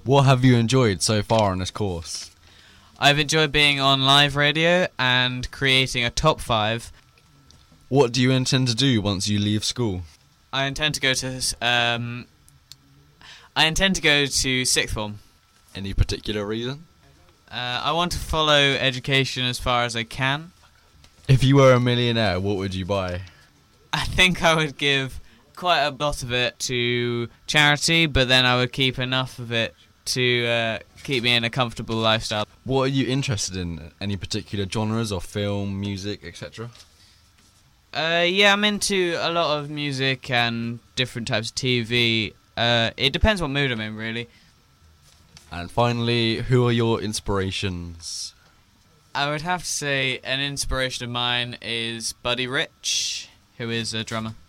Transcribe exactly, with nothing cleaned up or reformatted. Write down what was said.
What have you enjoyed so far on this course? I've enjoyed being on live radio and creating a top five. What do you intend to do once you leave school? I intend to go to um, I intend to go to sixth form. Any particular reason? Uh, I want to follow education as far as I can. If you were a millionaire, what would you buy? I think I would give quite a lot of it to charity, but then I would keep enough of it to uh, keep me in a comfortable lifestyle. What are you interested in? Any particular genres of film, music, et cetera? Uh, yeah, I'm into a lot of music and different types of T V. Uh, it depends what mood I'm in, really. And finally, who are your inspirations? I would have to say an inspiration of mine is Buddy Rich, who is a drummer.